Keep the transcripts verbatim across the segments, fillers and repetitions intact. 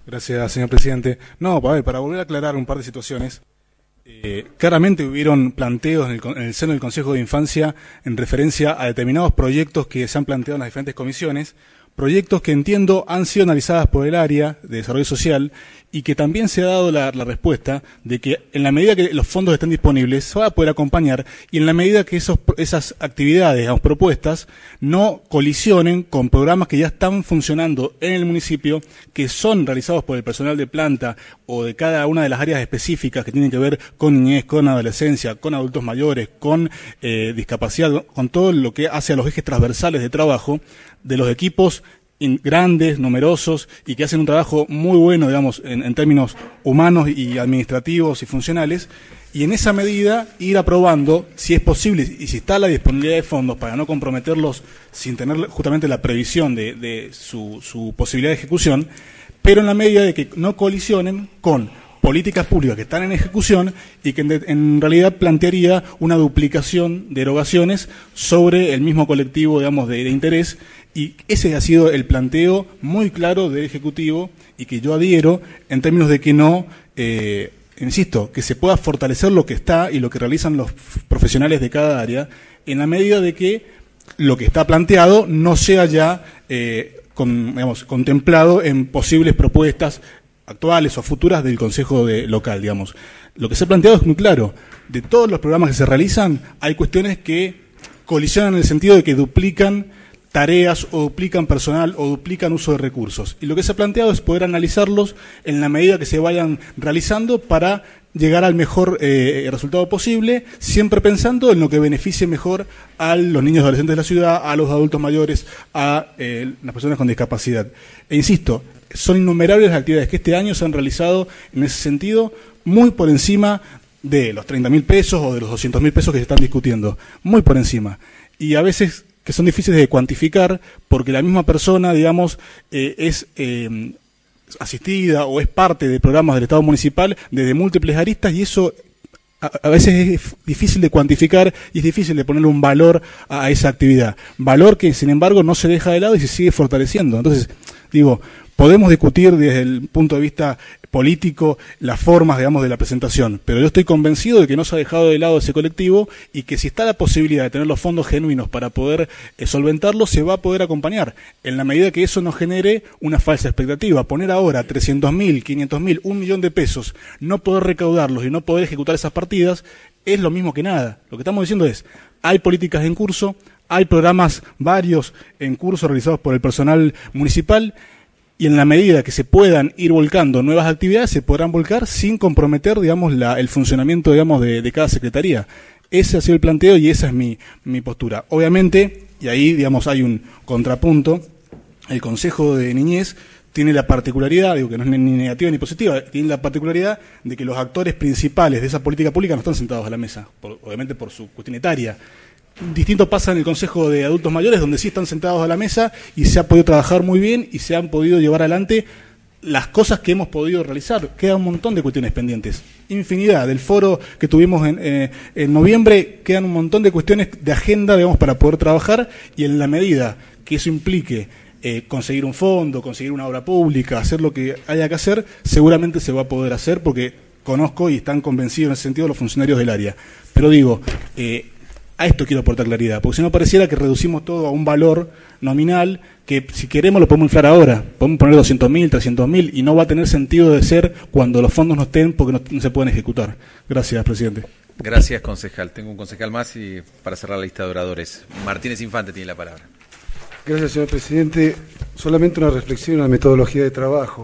Gracias, señor presidente. No, a ver, para volver a aclarar un par de situaciones, eh, claramente hubieron planteos en el, en el seno del Consejo de Infancia en referencia a determinados proyectos que se han planteado en las diferentes comisiones, proyectos que entiendo han sido analizadas por el área de desarrollo social y que también se ha dado la, la respuesta de que en la medida que los fondos estén disponibles se va a poder acompañar y en la medida que esos, esas actividades, digamos, propuestas no colisionen con programas que ya están funcionando en el municipio, que son realizados por el personal de planta o de cada una de las áreas específicas que tienen que ver con niñez, con adolescencia, con adultos mayores, con eh, discapacidad, con todo lo que hace a los ejes transversales de trabajo de los equipos grandes, numerosos y que hacen un trabajo muy bueno, digamos, en, en términos humanos y administrativos y funcionales, y en esa medida ir aprobando, si es posible y si está la disponibilidad de fondos para no comprometerlos sin tener justamente la previsión de, de su, su posibilidad de ejecución, pero en la medida de que no colisionen con políticas públicas que están en ejecución y que en, de, en realidad plantearía una duplicación de erogaciones sobre el mismo colectivo, digamos, de, de interés. Y ese ha sido el planteo muy claro del Ejecutivo y que yo adhiero en términos de que no, eh, insisto, que se pueda fortalecer lo que está y lo que realizan los profesionales de cada área en la medida de que lo que está planteado no sea ya eh, con, digamos, contemplado en posibles propuestas actuales o futuras del Consejo de local, digamos. Lo que se ha planteado es muy claro. De todos los programas que se realizan, hay cuestiones que colisionan en el sentido de que duplican tareas o duplican personal o duplican uso de recursos. Y lo que se ha planteado es poder analizarlos en la medida que se vayan realizando para llegar al mejor eh, resultado posible, siempre pensando en lo que beneficie mejor a los niños y adolescentes de la ciudad, a los adultos mayores, a eh, las personas con discapacidad. E insisto, son innumerables las actividades que este año se han realizado en ese sentido, muy por encima de los treinta mil pesos o de los doscientos mil pesos que se están discutiendo, muy por encima. Y a veces que son difíciles de cuantificar porque la misma persona, digamos, eh, es eh, asistida o es parte de programas del Estado municipal desde múltiples aristas y eso a, a veces es difícil de cuantificar y es difícil de ponerle un valor a, a esa actividad. Valor que, sin embargo, no se deja de lado y se sigue fortaleciendo. Entonces, digo, podemos discutir desde el punto de vista político las formas, digamos, de la presentación, pero yo estoy convencido de que no se ha dejado de lado ese colectivo y que si está la posibilidad de tener los fondos genuinos para poder eh, solventarlo, se va a poder acompañar, en la medida que eso no genere una falsa expectativa. Poner ahora trescientos mil, quinientos mil, un millón de pesos, no poder recaudarlos y no poder ejecutar esas partidas, es lo mismo que nada. Lo que estamos diciendo es, hay políticas en curso, hay programas varios en curso realizados por el personal municipal, y en la medida que se puedan ir volcando nuevas actividades, se podrán volcar sin comprometer, digamos, la, el funcionamiento, digamos, de, de cada secretaría. Ese ha sido el planteo y esa es mi, mi postura. Obviamente, y ahí, digamos, hay un contrapunto, el Consejo de Niñez tiene la particularidad, digo que no es ni negativa ni positiva, tiene la particularidad de que los actores principales de esa política pública no están sentados a la mesa, por, obviamente por su cuestión etaria. Distinto pasa en el Consejo de Adultos Mayores, donde sí están sentados a la mesa y se ha podido trabajar muy bien y se han podido llevar adelante las cosas que hemos podido realizar. Queda un montón de cuestiones pendientes, infinidad. Del foro que tuvimos en, eh, en noviembre, quedan un montón de cuestiones de agenda, digamos, para poder trabajar y en la medida que eso implique eh, conseguir un fondo, conseguir una obra pública, hacer lo que haya que hacer, seguramente se va a poder hacer porque conozco y están convencidos en ese sentido los funcionarios del área. Pero digo, eh, a esto quiero aportar claridad, porque si no pareciera que reducimos todo a un valor nominal, que si queremos lo podemos inflar ahora, podemos poner doscientos mil, trescientos mil, y no va a tener sentido de ser cuando los fondos no estén porque no, no se pueden ejecutar. Gracias, presidente. Gracias, concejal. Tengo un concejal más y para cerrar la lista de oradores. Martínez Infante tiene la palabra. Gracias, señor presidente. Solamente una reflexión en la metodología de trabajo.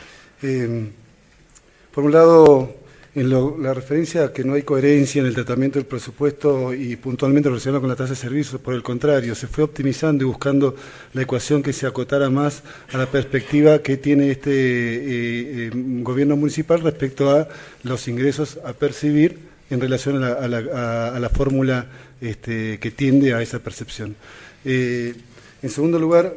Eh, por un lado, en lo, la referencia a que no hay coherencia en el tratamiento del presupuesto y puntualmente relacionado con la tasa de servicios, por el contrario, se fue optimizando y buscando la ecuación que se acotara más a la perspectiva que tiene este eh, eh, gobierno municipal respecto a los ingresos a percibir en relación a la, a la, a, a la fórmula este, que tiende a esa percepción. Eh, en segundo lugar,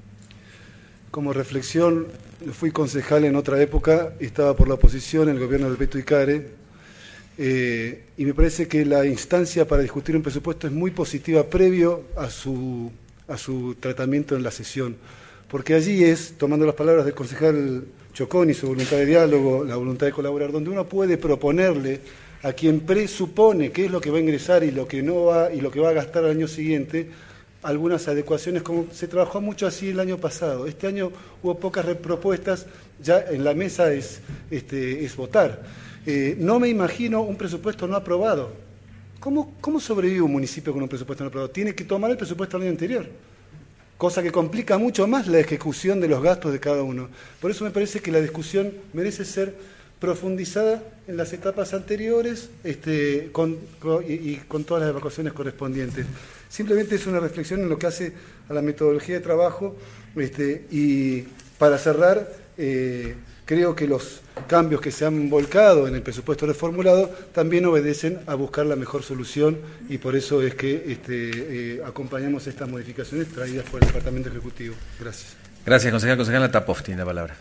como reflexión, fui concejal en otra época, estaba por la oposición en el gobierno del Beto Icare, eh, y me parece que la instancia para discutir un presupuesto es muy positiva previo a su, a su tratamiento en la sesión, porque allí es, tomando las palabras del concejal Chocón y su voluntad de diálogo, la voluntad de colaborar, donde uno puede proponerle a quien presupone qué es lo que va a ingresar y lo que no va y lo que va a gastar al año siguiente, algunas adecuaciones, como se trabajó mucho así el año pasado. Este año hubo pocas propuestas, ya en la mesa es, este, es votar. Eh, no me imagino un presupuesto no aprobado. ¿Cómo, ¿Cómo sobrevive un municipio con un presupuesto no aprobado? Tiene que tomar el presupuesto del año anterior, cosa que complica mucho más la ejecución de los gastos de cada uno. Por eso me parece que la discusión merece ser profundizada en las etapas anteriores este, con, con, y, y con todas las evacuaciones correspondientes. Simplemente es una reflexión en lo que hace a la metodología de trabajo este, y para cerrar, eh, creo que los cambios que se han volcado en el presupuesto reformulado también obedecen a buscar la mejor solución y por eso es que este, eh, acompañamos estas modificaciones traídas por el Departamento Ejecutivo. Gracias. Gracias, concejal. Concejal Tapov tiene la palabra.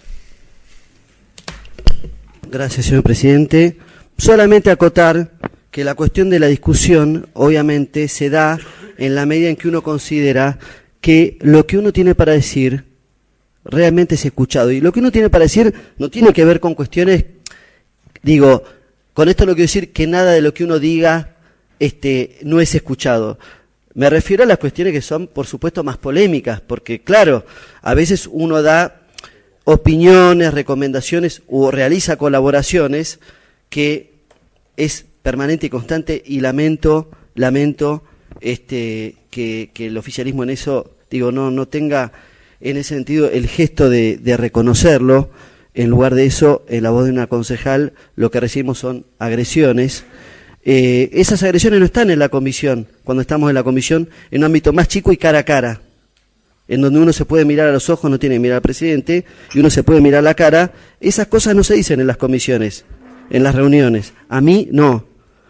Gracias, señor presidente. Solamente acotar que la cuestión de la discusión, obviamente, se da en la medida en que uno considera que lo que uno tiene para decir realmente es escuchado. Y lo que uno tiene para decir no tiene que ver con cuestiones, digo, con esto no quiero decir que nada de lo que uno diga este, no es escuchado. Me refiero a las cuestiones que son, por supuesto, más polémicas, porque, claro, a veces uno da opiniones, recomendaciones o realiza colaboraciones que es permanente y constante y lamento, lamento este, que, que el oficialismo en eso, digo, no, no tenga en ese sentido el gesto de, de reconocerlo. En lugar de eso, en la voz de una concejal, lo que recibimos son agresiones. Eh, esas agresiones no están en la comisión, cuando estamos en la comisión, en un ámbito más chico y cara a cara, en donde uno se puede mirar a los ojos, no tiene que mirar al presidente, y uno se puede mirar la cara. Esas cosas no se dicen en las comisiones, en las reuniones. A mí, no.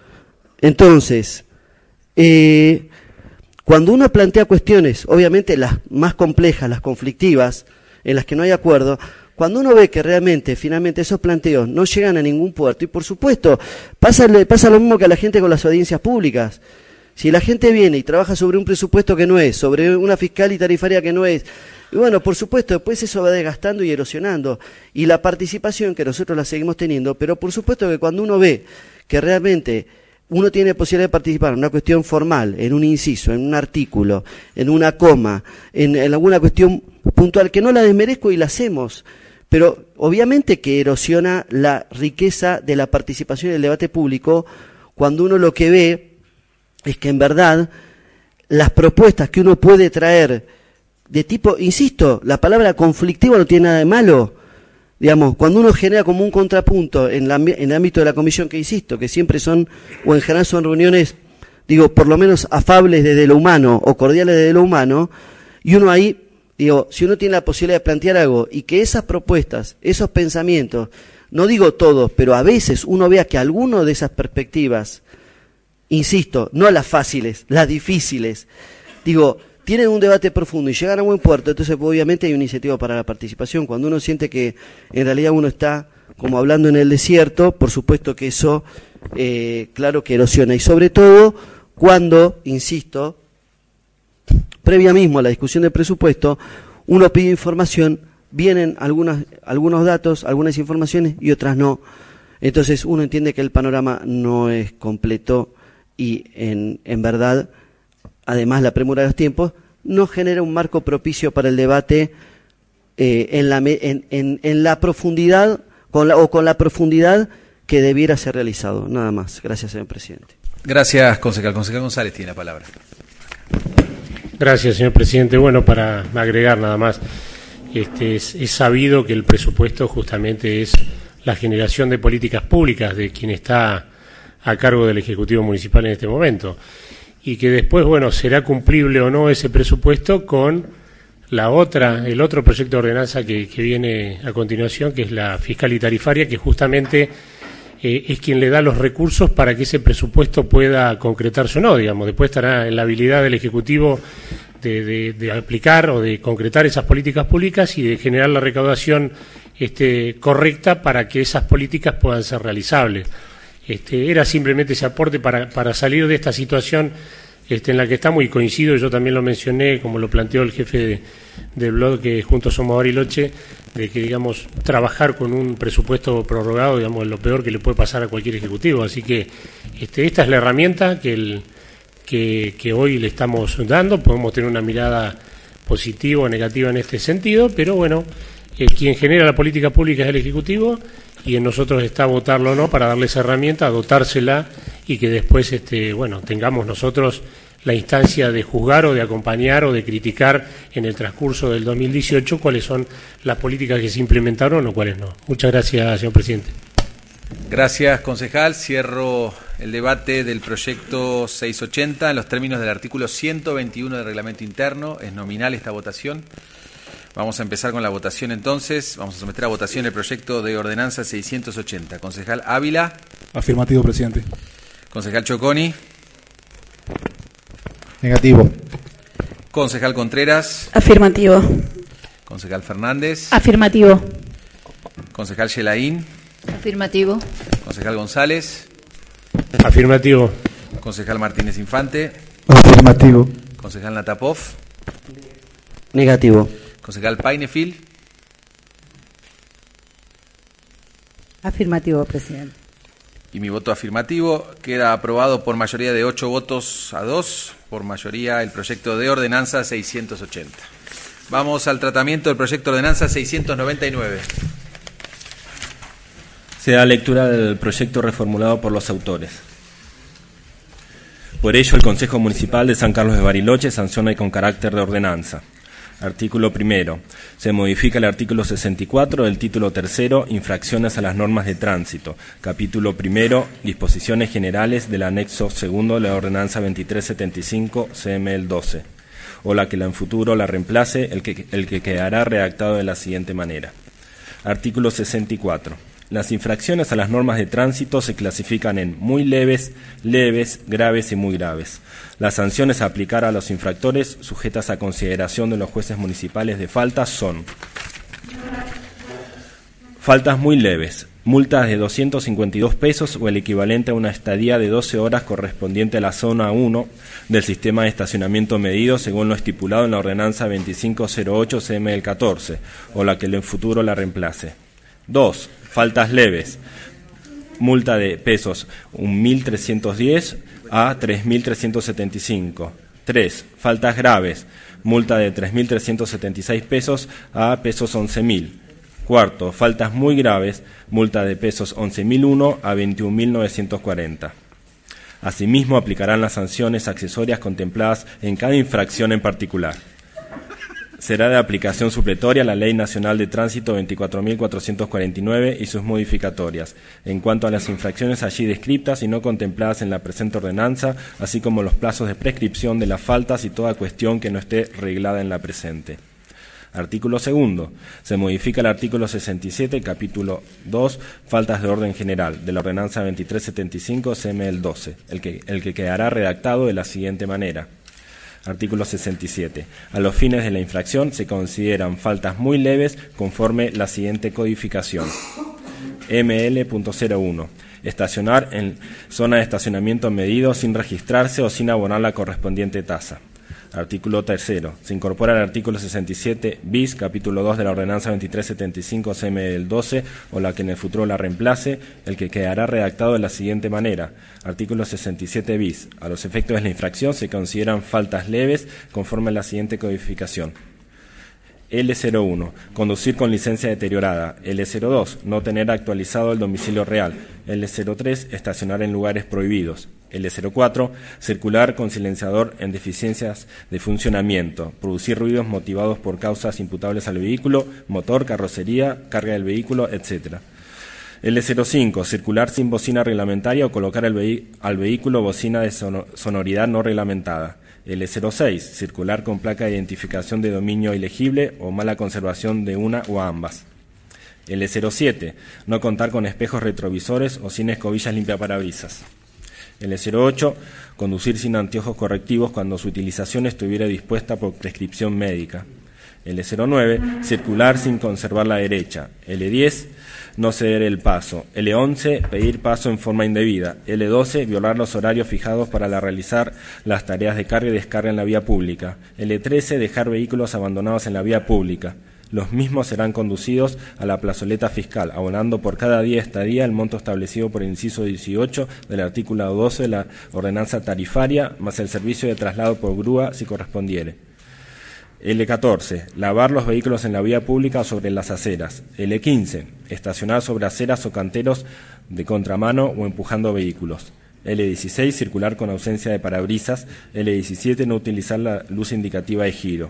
Entonces, eh, cuando uno plantea cuestiones, obviamente las más complejas, las conflictivas, en las que no hay acuerdo, cuando uno ve que realmente, finalmente, esos planteos no llegan a ningún puerto, y por supuesto, pasa, pasa lo mismo que a la gente con las audiencias públicas. Si la gente viene y trabaja sobre un presupuesto que no es, sobre una fiscal y tarifaria que no es, y bueno, por supuesto, después eso va desgastando y erosionando. Y la participación, que nosotros la seguimos teniendo, pero por supuesto que cuando uno ve que realmente uno tiene posibilidad de participar en una cuestión formal, en un inciso, en un artículo, en una coma, en, en alguna cuestión puntual, que no la desmerezco y la hacemos, pero obviamente que erosiona la riqueza de la participación y el debate público cuando uno lo que ve es que en verdad las propuestas que uno puede traer de tipo, insisto, la palabra conflictivo no tiene nada de malo, digamos, cuando uno genera como un contrapunto en, la, en el ámbito de la comisión, que insisto, que siempre son, o en general son reuniones, digo, por lo menos afables desde lo humano o cordiales desde lo humano, y uno ahí, digo, si uno tiene la posibilidad de plantear algo y que esas propuestas, esos pensamientos, no digo todos, pero a veces uno vea que alguno de esas perspectivas, insisto, no las fáciles, las difíciles, digo, tienen un debate profundo y llegan a buen puerto, entonces obviamente hay un incentivo para la participación. Cuando uno siente que en realidad uno está como hablando en el desierto, por supuesto que eso, eh, claro que erosiona. Y sobre todo cuando, insisto, previa mismo a la discusión del presupuesto, uno pide información, vienen algunas, algunos datos, algunas informaciones y otras no. Entonces uno entiende que el panorama no es completo y en, en verdad, además la premura de los tiempos, no genera un marco propicio para el debate eh, en, la, en, en, en la profundidad con la, o con la profundidad que debiera ser realizado. Nada más. Gracias, señor presidente. Gracias, concejal. Concejal González tiene la palabra. Gracias, señor presidente. Bueno, para agregar nada más, este, es, es sabido que el presupuesto justamente es la generación de políticas públicas de quien está a cargo del Ejecutivo Municipal en este momento, y que después, bueno, será cumplible o no ese presupuesto con la otra, el otro proyecto de ordenanza que, que viene a continuación, que es la fiscal y tarifaria, que justamente eh, es quien le da los recursos para que ese presupuesto pueda concretarse o no, digamos. Después estará en la habilidad del Ejecutivo de, de, de aplicar o de concretar esas políticas públicas y de generar la recaudación este, correcta para que esas políticas puedan ser realizables. Este, era simplemente ese aporte para, para salir de esta situación este, en la que estamos, y coincido, yo también lo mencioné, como lo planteó el jefe de, del blog que Juntos Somos Bariloche, de que, digamos, trabajar con un presupuesto prorrogado, digamos, es lo peor que le puede pasar a cualquier ejecutivo. Así que este, esta es la herramienta que, el, que, que hoy le estamos dando. Podemos tener una mirada positiva o negativa en este sentido, pero bueno, eh, quien genera la política pública es el Ejecutivo, y en nosotros está votarlo o no para darle esa herramienta, dotársela, y que después, este, bueno, tengamos nosotros la instancia de juzgar o de acompañar o de criticar en el transcurso del dos mil dieciocho cuáles son las políticas que se implementaron o cuáles no. Muchas gracias, señor presidente. Gracias, concejal. Cierro el debate del proyecto seiscientos ochenta en los términos del artículo ciento veintiuno del reglamento interno. Es nominal esta votación. Vamos a empezar con la votación entonces. Vamos a someter a votación el proyecto de ordenanza seiscientos ochenta. Concejal Ávila. Afirmativo, presidente. Concejal Choconi. Negativo. Concejal Contreras. Afirmativo. Concejal Fernández. Afirmativo. Concejal Yelaín. Afirmativo. Concejal González. Afirmativo. Concejal Martínez Infante. Afirmativo. Concejal Natapov. Negativo. Concejal Painefil. Afirmativo, presidente. Y mi voto afirmativo. Queda aprobado por mayoría de ocho votos a dos, por mayoría el proyecto de ordenanza seiscientos ochenta. Vamos al tratamiento del proyecto de ordenanza seiscientos noventa y nueve. Se da lectura del proyecto reformulado por los autores. Por ello, el Consejo Municipal de San Carlos de Bariloche sanciona y con carácter de ordenanza. Artículo primero. Se modifica el artículo sesenta y cuatro del título tercero, infracciones a las normas de tránsito. Capítulo primero, disposiciones generales del anexo segundo de la ordenanza veintitrés setenta y cinco C M L doce. O la que en futuro la reemplace, el que, el que quedará redactado de la siguiente manera. Artículo sesenta y cuatro. Las infracciones a las normas de tránsito se clasifican en muy leves, leves, graves y muy graves. Las sanciones a aplicar a los infractores sujetas a consideración de los jueces municipales de faltas son: faltas muy leves, multas de doscientos cincuenta y dos pesos o el equivalente a una estadía de doce horas correspondiente a la zona uno del sistema de estacionamiento medido según lo estipulado en la ordenanza veinticinco cero ocho C M L catorce o la que en el futuro la reemplace. dos. Faltas leves, multa de pesos mil trescientos diez a tres mil trescientos setenta y cinco. tres. Faltas graves, multa de tres mil trescientos setenta y seis pesos a pesos once mil. Cuarto, faltas muy graves, multa de pesos once mil uno a veintiún mil novecientos cuarenta. Asimismo, aplicarán las sanciones accesorias contempladas en cada infracción en particular. Será de aplicación supletoria la Ley Nacional de Tránsito veinticuatro mil cuatrocientos cuarenta y nueve y sus modificatorias, en cuanto a las infracciones allí descriptas y no contempladas en la presente ordenanza, así como los plazos de prescripción de las faltas y toda cuestión que no esté reglada en la presente. Artículo segundo. Se modifica el artículo sesenta y siete, capítulo dos, faltas de orden general, de la ordenanza veintitrés setenta y cinco C M L doce, el que, el que quedará redactado de la siguiente manera. Artículo sesenta y siete. A los fines de la infracción se consideran faltas muy leves conforme la siguiente codificación. M L punto cero uno. Estacionar en zona de estacionamiento medido sin registrarse o sin abonar la correspondiente tasa. Artículo tercero. Se incorpora el artículo sesenta y siete bis, capítulo dos de la ordenanza veintitrés setenta y cinco C M L doce o la que en el futuro la reemplace, el que quedará redactado de la siguiente manera. Artículo sesenta y siete bis. A los efectos de la infracción se consideran faltas leves conforme a la siguiente codificación. L cero uno. Conducir con licencia deteriorada. L cero dos. No tener actualizado el domicilio real. L cero tres. Estacionar en lugares prohibidos. L cero cuatro. Circular con silenciador en deficiencias de funcionamiento. Producir ruidos motivados por causas imputables al vehículo, motor, carrocería, carga del vehículo, etcétera. L cero cinco. Circular sin bocina reglamentaria o colocar al, vehi- al vehículo bocina de sono- sonoridad no reglamentada. L cero seis. Circular con placa de identificación de dominio ilegible o mala conservación de una o ambas. L cero siete. No contar con espejos retrovisores o sin escobillas limpiaparabrisas. L cero ocho. Conducir sin anteojos correctivos cuando su utilización estuviera dispuesta por prescripción médica. L cero nueve. Circular sin conservar la derecha. L diez. no ceder el paso. L once, pedir paso en forma indebida. L doce, violar los horarios fijados para la realizar las tareas de carga y descarga en la vía pública. L trece, dejar vehículos abandonados en la vía pública. Los mismos serán conducidos a la plazoleta fiscal, abonando por cada día estadía el monto establecido por el inciso dieciocho del artículo doce de la ordenanza tarifaria, más el servicio de traslado por grúa si correspondiere. L catorce, lavar los vehículos en la vía pública o sobre las aceras. L quince, estacionar sobre aceras o canteros de contramano o empujando vehículos. L dieciséis, circular con ausencia de parabrisas. L diecisiete, no utilizar la luz indicativa de giro.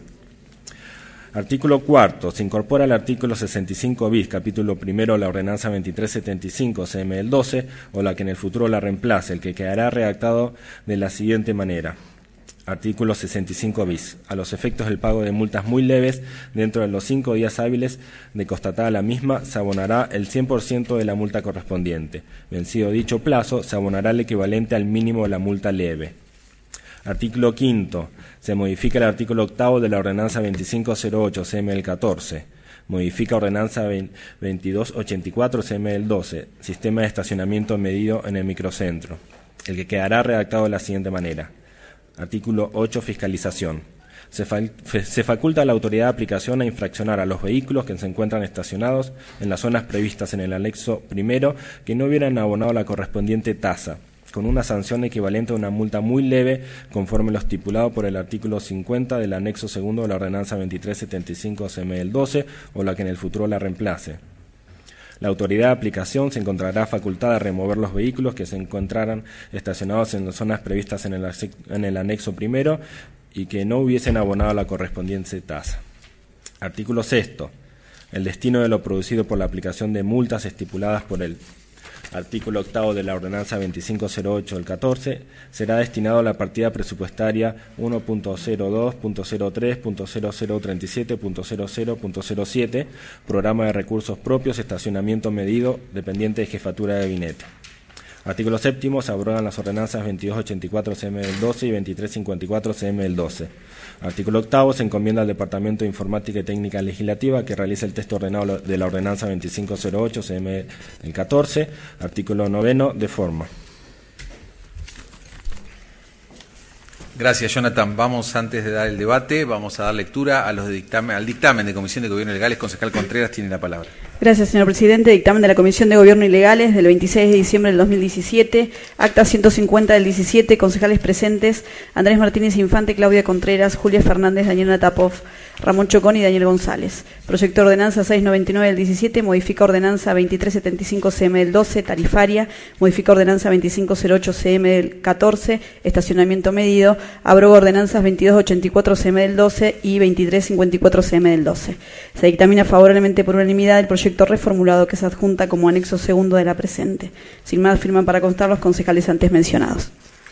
Artículo cuarto. Se incorpora el artículo sesenta y cinco bis, capítulo primero de la ordenanza veintitrés setenta y cinco C M del doce, o la que en el futuro la reemplace, el que quedará redactado de la siguiente manera. Artículo sesenta y cinco bis. A los efectos del pago de multas muy leves, dentro de los cinco días hábiles de constatada la misma, se abonará el cien por ciento de la multa correspondiente. Vencido dicho plazo, se abonará el equivalente al mínimo de la multa leve. Artículo quinto. Se modifica el artículo octavo de la ordenanza veinticinco cero ocho C M del catorce. Modifica ordenanza veintidós ochenta y cuatro C M del doce. Sistema de estacionamiento medido en el microcentro. El que quedará redactado de la siguiente manera. Artículo ocho. Fiscalización. Se, fa se faculta a la autoridad de aplicación a infraccionar a los vehículos que se encuentran estacionados en las zonas previstas en el anexo primero que no hubieran abonado la correspondiente tasa, con una sanción equivalente a una multa muy leve, conforme lo estipulado por el artículo cincuenta del anexo segundo de la ordenanza veintitrés setenta y cinco C M del doce, o la que en el futuro la reemplace. La autoridad de aplicación se encontrará facultada a remover los vehículos que se encontraran estacionados en las zonas previstas en el, en el anexo primero y que no hubiesen abonado la correspondiente tasa. Artículo sexto. El destino de lo producido por la aplicación de multas estipuladas por el artículo octavo de la ordenanza veinticinco cero ocho del catorce será destinado a la partida presupuestaria uno punto cero dos punto cero tres punto cero cero treinta y siete punto cero cero punto cero siete, Programa de Recursos Propios, Estacionamiento Medido, dependiente de Jefatura de Gabinete. Artículo séptimo. Se abrogan las ordenanzas veintidós ochenta y cuatro C M del doce y veintitrés cincuenta y cuatro C M del doce. Artículo octavo. Se encomienda al Departamento de Informática y Técnica Legislativa que realice el texto ordenado de la ordenanza veinticinco cero ocho C M del catorce. Artículo noveno. De forma. Gracias, Jonathan. Vamos, antes de dar el debate, vamos a dar lectura a los dictamen, al dictamen de Comisión de Gobierno y Legales. Concejal Contreras tiene la palabra. Gracias, señor presidente. Dictamen de la Comisión de Gobierno y Legales del veintiséis de diciembre del dos mil diecisiete, acta ciento cincuenta del diecisiete, concejales presentes, Andrés Martínez Infante, Claudia Contreras, Julia Fernández, Daniela Tapov, Ramón Chocón y Daniel González. Proyecto de ordenanza seiscientos noventa y nueve del diecisiete, modifica ordenanza veintitrés setenta y cinco C M del doce, tarifaria, modifica ordenanza veinticinco cero ocho C M del catorce, estacionamiento medido, abroga ordenanzas veintidós ochenta y cuatro C M del doce y veintitrés cincuenta y cuatro C M del doce. Se dictamina favorablemente por unanimidad el proyecto reformulado que se adjunta como anexo segundo de la presente. Sin más, firman para constar los concejales antes mencionados.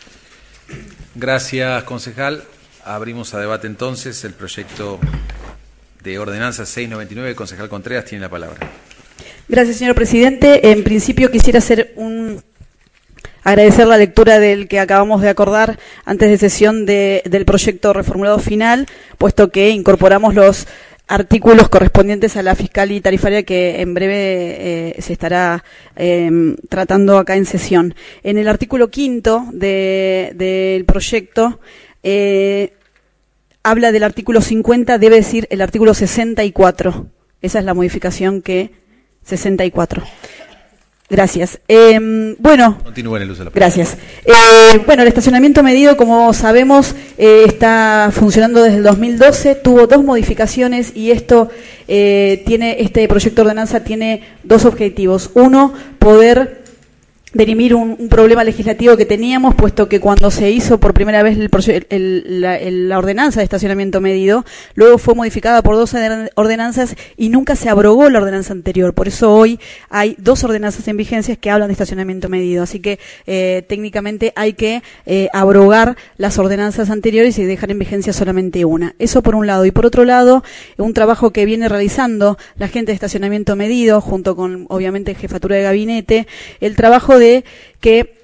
Gracias, concejal. Abrimos a debate entonces el proyecto de ordenanza seiscientos noventa y nueve. El concejal Contreras tiene la palabra. Gracias, señor presidente. En principio quisiera hacer un... agradecer la lectura del que acabamos de acordar antes de sesión de, del proyecto reformulado final, puesto que incorporamos los artículos correspondientes a la fiscal y tarifaria que en breve eh, se estará eh, tratando acá en sesión. En el artículo quinto de, del proyecto eh, habla del artículo cincuenta, debe decir el artículo sesenta y cuatro. Esa es la modificación que... sesenta y cuatro. Gracias. Eh, bueno, continúen el uso de la palabra. Gracias. Eh, bueno, el estacionamiento medido, como sabemos, eh, está funcionando desde el dos mil doce, tuvo dos modificaciones y esto eh, tiene, este proyecto de ordenanza tiene dos objetivos. Uno, poder dirimir un, un problema legislativo que teníamos, puesto que cuando se hizo por primera vez el, el, la, el, la ordenanza de estacionamiento medido, luego fue modificada por dos ordenanzas y nunca se abrogó la ordenanza anterior. Por eso hoy hay dos ordenanzas en vigencia que hablan de estacionamiento medido. Así que eh, técnicamente hay que eh, abrogar las ordenanzas anteriores y dejar en vigencia solamente una. Eso por un lado. Y por otro lado, un trabajo que viene realizando la gente de estacionamiento medido, junto con, obviamente, Jefatura de Gabinete, el trabajo de de que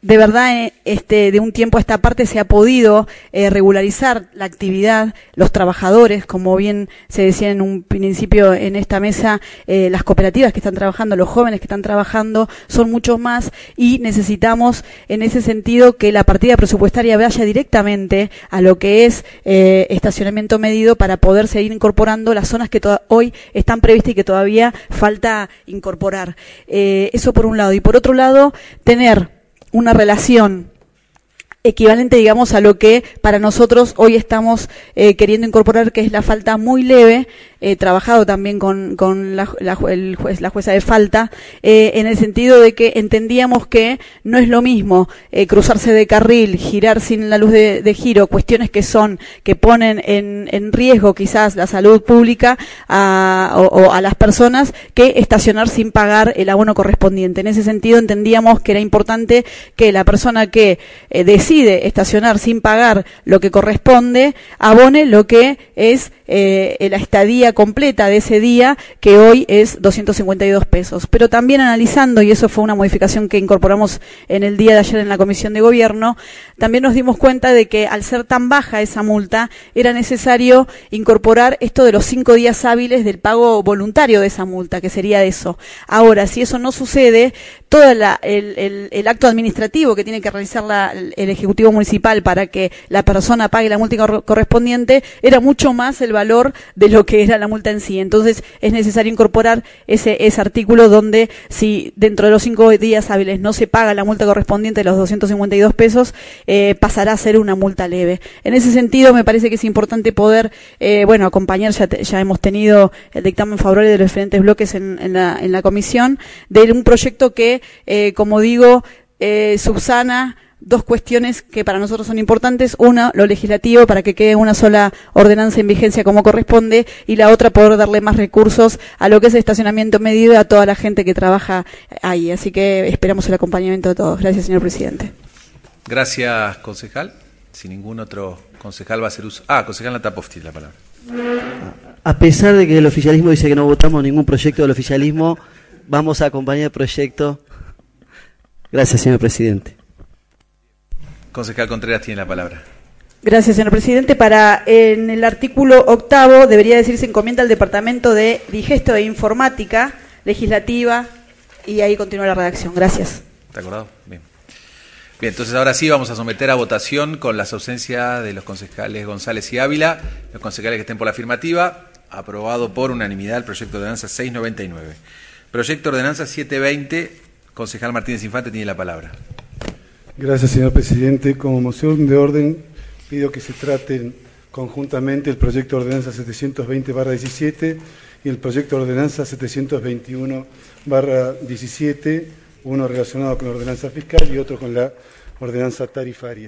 de verdad, este, de un tiempo a esta parte se ha podido eh, regularizar la actividad, los trabajadores, como bien se decía en un principio en esta mesa, eh, las cooperativas que están trabajando, los jóvenes que están trabajando, son muchos más y necesitamos en ese sentido que la partida presupuestaria vaya directamente a lo que es eh, estacionamiento medido para poder seguir incorporando las zonas que hoy están previstas y que todavía falta incorporar. Eh, eso por un lado. Y por otro lado, tener una relación equivalente, digamos, a lo que para nosotros hoy estamos eh, queriendo incorporar, que es la falta muy leve, eh, trabajado también con, con la, la, el juez, la jueza de falta, eh, en el sentido de que entendíamos que no es lo mismo eh, cruzarse de carril, girar sin la luz de, de giro, cuestiones que son, que ponen en, en riesgo quizás la salud pública a, o, o a las personas, que estacionar sin pagar el abono correspondiente. En ese sentido entendíamos que era importante que la persona que eh, decide decide estacionar sin pagar lo que corresponde, abone lo que es eh, la estadía completa de ese día, que hoy es doscientos cincuenta y dos pesos. Pero también analizando, y eso fue una modificación que incorporamos en el día de ayer en la Comisión de Gobierno, también nos dimos cuenta de que al ser tan baja esa multa, era necesario incorporar esto de los cinco días hábiles del pago voluntario de esa multa, que sería eso. Ahora, si eso no sucede, todo la, el, el, el acto administrativo que tiene que realizar la, el Ejecutivo Municipal para que la persona pague la multa correspondiente era mucho más el valor de lo que era la multa en sí. Entonces es necesario incorporar ese, ese artículo donde si dentro de los cinco días hábiles no se paga la multa correspondiente de los doscientos cincuenta y dos pesos, eh, pasará a ser una multa leve. En ese sentido me parece que es importante poder, eh, bueno, acompañar, ya, te, ya hemos tenido el dictamen favorable de los diferentes bloques en, en, la, en la comisión, de un proyecto que, eh, como digo, eh, subsana dos cuestiones que para nosotros son importantes. Una, lo legislativo, para que quede una sola ordenanza en vigencia como corresponde, y la otra, poder darle más recursos a lo que es el estacionamiento medido a toda la gente que trabaja ahí. Así que esperamos el acompañamiento de todos. Gracias, señor presidente. Gracias, concejal. Si ningún otro concejal va a hacer uso... Ah, concejal Natapofti, la palabra. A pesar de que el oficialismo dice que no votamos ningún proyecto del oficialismo, vamos a acompañar el proyecto. Gracias, señor presidente. Concejal Contreras tiene la palabra. Gracias, señor presidente. Para en el artículo octavo debería decirse encomienda al Departamento de Digesto e Informática Legislativa, y ahí continúa la redacción. Gracias. ¿Está acordado? Bien. Bien, entonces ahora sí vamos a someter a votación con las ausencias de los concejales González y Ávila, los concejales que estén por la afirmativa. Aprobado por unanimidad el proyecto de ordenanza seiscientos noventa y nueve. Proyecto de ordenanza setecientos veinte, concejal Martínez Infante tiene la palabra. Gracias, señor presidente. Como moción de orden, pido que se traten conjuntamente el proyecto de ordenanza setecientos veinte barra diecisiete y el proyecto de ordenanza setecientos veintiuno barra diecisiete, uno relacionado con la ordenanza fiscal y otro con la ordenanza tarifaria.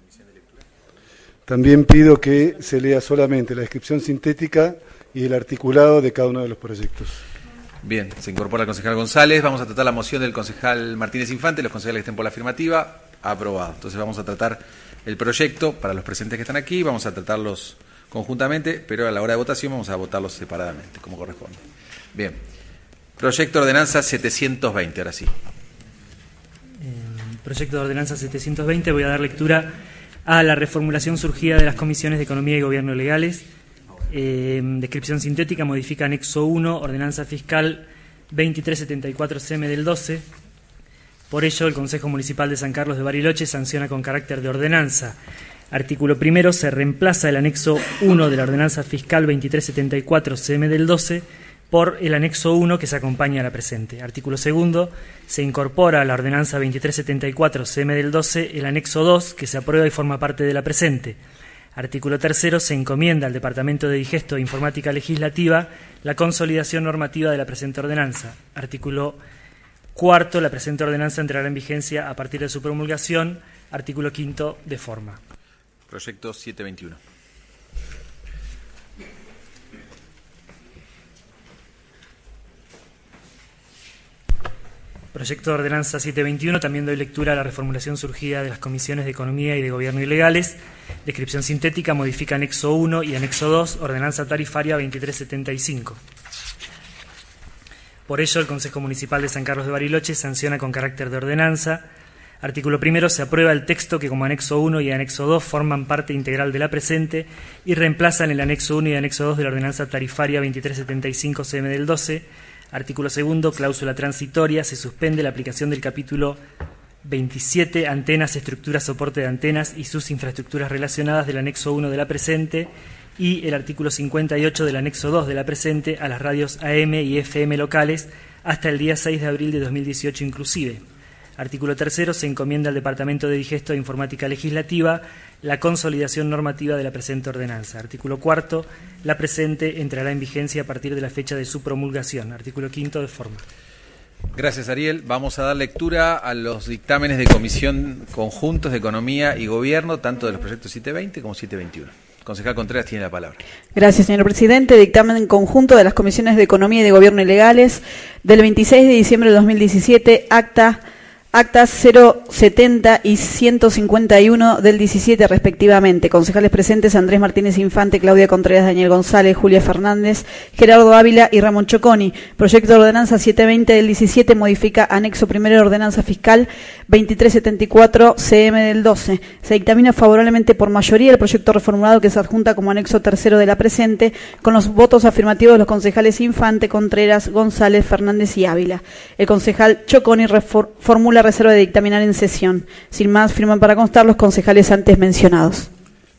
También pido que se lea solamente la descripción sintética y el articulado de cada uno de los proyectos. Bien, se incorpora el concejal González. Vamos a tratar la moción del concejal Martínez Infante, los concejales que estén por la afirmativa. Aprobado. Entonces vamos a tratar el proyecto para los presentes que están aquí, vamos a tratarlos conjuntamente, pero a la hora de votación vamos a votarlos separadamente, como corresponde. Bien. Proyecto de ordenanza setecientos veinte, ahora sí. Eh, proyecto de ordenanza setecientos veinte, voy a dar lectura a la reformulación surgida de las comisiones de Economía y Gobierno Legales. Eh, descripción sintética: modifica anexo uno, ordenanza fiscal veintitrés setenta y cuatro C M del doce. Por ello, el Consejo Municipal de San Carlos de Bariloche sanciona con carácter de ordenanza. Artículo primero, se reemplaza el anexo uno de la ordenanza fiscal veintitrés setenta y cuatro C M del doce por el anexo uno que se acompaña a la presente. Artículo segundo, se incorpora a la ordenanza veintitrés setenta y cuatro C M del doce el anexo dos que se aprueba y forma parte de la presente. Artículo tercero, se encomienda al Departamento de Digesto e Informática Legislativa la consolidación normativa de la presente ordenanza. Artículo cuarto, la presente ordenanza entrará en vigencia a partir de su promulgación. Artículo quinto, de forma. Proyecto setecientos veintiuno. Proyecto de ordenanza setecientos veintiuno, también doy lectura a la reformulación surgida de las comisiones de Economía y de Gobierno y Legales. Descripción sintética: modifica anexo uno y anexo dos, ordenanza tarifaria veintitrés setenta y cinco. Por ello, el Consejo Municipal de San Carlos de Bariloche sanciona con carácter de ordenanza Artículo primero. Se aprueba el texto que como anexo uno y anexo dos forman parte integral de la presente y reemplazan el anexo uno y anexo dos de la ordenanza tarifaria veintitrés setenta y cinco C M del doce. Artículo segundo. Cláusula transitoria. Se suspende la aplicación del capítulo veintisiete, antenas, estructuras, soporte de antenas y sus infraestructuras relacionadas del anexo uno de la presente, y el artículo cincuenta y ocho del anexo dos de la presente a las radios A M y F M locales hasta el día seis de abril de dos mil dieciocho inclusive. Artículo tercero. Se encomienda al Departamento de Digesto e Informática Legislativa la consolidación normativa de la presente ordenanza. Artículo cuarto. La presente entrará en vigencia a partir de la fecha de su promulgación. Artículo quinto. De forma. Gracias, Ariel. Vamos a dar lectura a los dictámenes de comisión conjuntos de Economía y Gobierno, tanto de los proyectos siete veinte como siete veintiuno. Concejal Contreras tiene la palabra. Gracias, señor presidente. Dictamen en conjunto de las comisiones de Economía y de Gobierno y Legales del veintiséis de diciembre de dos mil diecisiete, acta... Actas cero setenta y ciento cincuenta y uno del diecisiete respectivamente. Concejales presentes: Andrés Martínez Infante, Claudia Contreras, Daniel González, Julia Fernández, Gerardo Ávila y Ramón Choconi. Proyecto de ordenanza setecientos veinte del diecisiete modifica anexo primero de ordenanza fiscal veintitrés setenta y cuatro C M del doce. Se dictamina favorablemente por mayoría el proyecto reformulado que se adjunta como anexo tercero de la presente, con los votos afirmativos de los concejales Infante, Contreras, González, Fernández y Ávila. El concejal Choconi formula reserva de dictaminar en sesión. Sin más, firman para constar los concejales antes mencionados.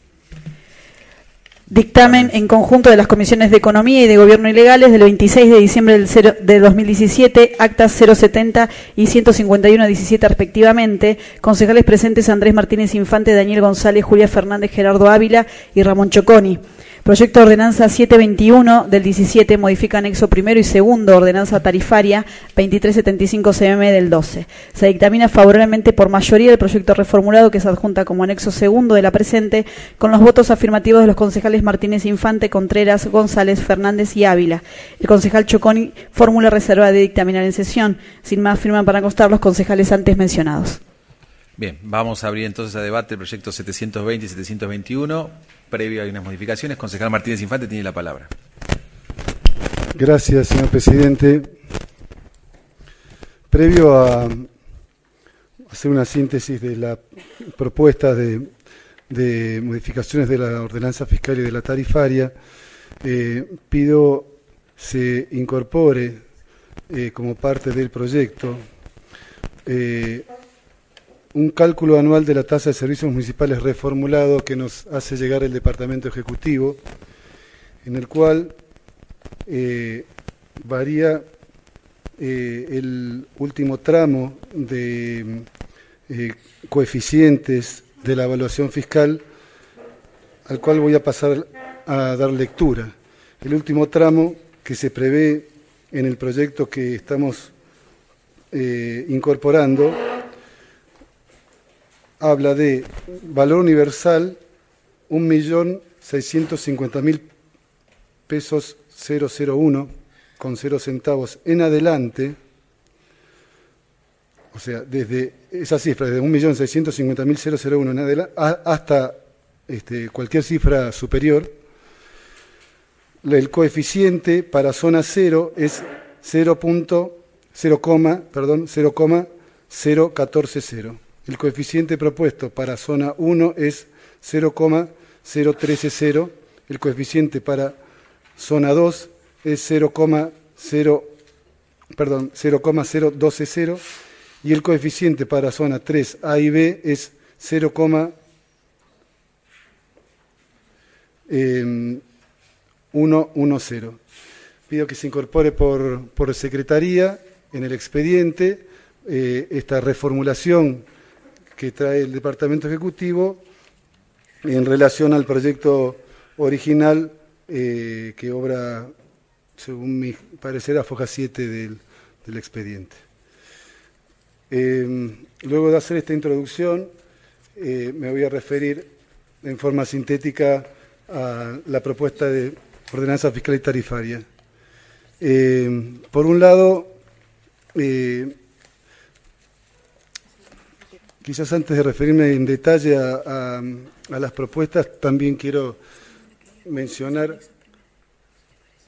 Dictamen en conjunto de las comisiones de Economía y de Gobierno y Legales del veintiséis de diciembre del cero, de dos mil diecisiete, actas cero setenta y ciento cincuenta y uno diecisiete respectivamente. Concejales presentes: Andrés Martínez Infante, Daniel González, Julia Fernández, Gerardo Ávila y Ramón Choconi. Proyecto de ordenanza setecientos veintiuno del diecisiete modifica anexo primero y segundo, ordenanza tarifaria veintitrés setenta y cinco C M del doce. Se dictamina favorablemente por mayoría el proyecto reformulado que se adjunta como anexo segundo de la presente, con los votos afirmativos de los concejales Martínez Infante, Contreras, González, Fernández y Ávila. El concejal Choconi formula reserva de dictaminar en sesión. Sin más, firman para constar los concejales antes mencionados. Bien, vamos a abrir entonces a debate el proyecto setecientos veinte y setecientos veintiuno. Previo a unas modificaciones, concejal Martínez Infante tiene la palabra. Gracias, señor presidente. Previo a hacer una síntesis de las propuestas de, de modificaciones de la ordenanza fiscal y de la tarifaria, eh, pido se incorpore eh, como parte del proyecto eh, un cálculo anual de la tasa de servicios municipales reformulado que nos hace llegar el Departamento Ejecutivo, en el cual eh, varía eh, el último tramo de eh, coeficientes de la evaluación fiscal, al cual voy a pasar a dar lectura. El último tramo que se prevé en el proyecto que estamos eh, incorporando habla de valor universal un millón seiscientos cincuenta mil pesos cero cero uno con cero centavos en adelante, o sea, desde esa cifra, desde un millón seiscientos cincuenta mil cero cero uno en adelante hasta este, cualquier cifra superior. El coeficiente para zona cero es cero coma cero catorce cero. El coeficiente propuesto para zona uno es cero coma cero trece cero, el coeficiente para zona dos es cero coma cero doce cero y el coeficiente para zona tres A y B es cero coma ciento diez. Pido que se incorpore por, por secretaría en el expediente eh, esta reformulación que trae el Departamento Ejecutivo en relación al proyecto original eh, que obra, según mi parecer, a foja siete del, del expediente. Eh, luego de hacer esta introducción, eh, me voy a referir en forma sintética a la propuesta de ordenanza fiscal y tarifaria. Eh, por un lado, eh, quizás antes de referirme en detalle a, a, a las propuestas, también quiero mencionar,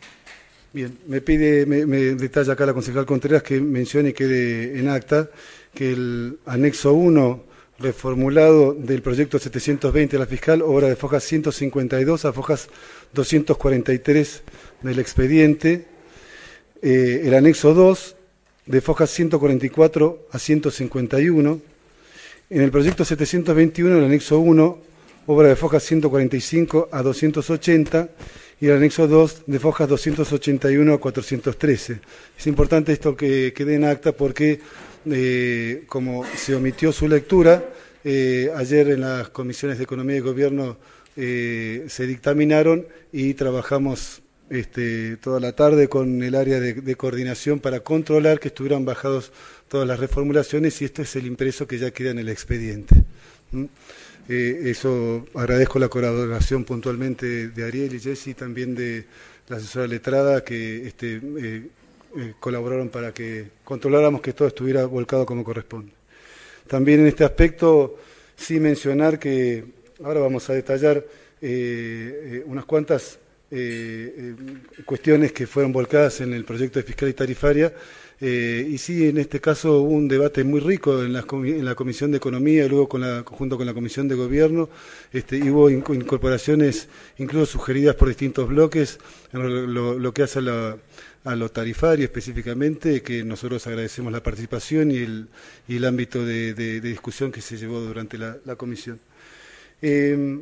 bien, me pide, me, me detalla acá la concejal Contreras que mencione y quede en acta, que el anexo uno reformulado del proyecto setecientos veinte de la fiscal, obra de fojas ciento cincuenta y dos a fojas doscientos cuarenta y tres del expediente, eh, el anexo dos de fojas ciento cuarenta y cuatro a ciento cincuenta y uno, en el proyecto setecientos veintiuno el anexo uno, obra de fojas ciento cuarenta y cinco a doscientos ochenta, y el anexo dos de fojas doscientos ochenta y uno a cuatrocientos trece. Es importante esto que quede en acta porque, eh, como se omitió su lectura, eh, ayer en las comisiones de Economía y Gobierno eh, se dictaminaron y trabajamos este, toda la tarde con el área de, de coordinación para controlar que estuvieran bajados todas las reformulaciones, y esto es el impreso que ya queda en el expediente. ¿Mm? Eh, eso, agradezco la colaboración puntualmente de Ariel y Jessy, también de la asesora letrada, que este, eh, eh, colaboraron para que controláramos que todo estuviera volcado como corresponde. También en este aspecto, sí mencionar que ahora vamos a detallar eh, eh, unas cuantas eh, eh, cuestiones que fueron volcadas en el proyecto de fiscal y tarifaria. Eh, y sí, en este caso hubo un debate muy rico en la, en la Comisión de Economía y luego con la, junto con la Comisión de Gobierno, este, y hubo incorporaciones incluso sugeridas por distintos bloques en lo, lo, lo que hace a, la, a lo tarifario específicamente, que nosotros agradecemos la participación y el, y el ámbito de, de, de discusión que se llevó durante la, la comisión. Eh,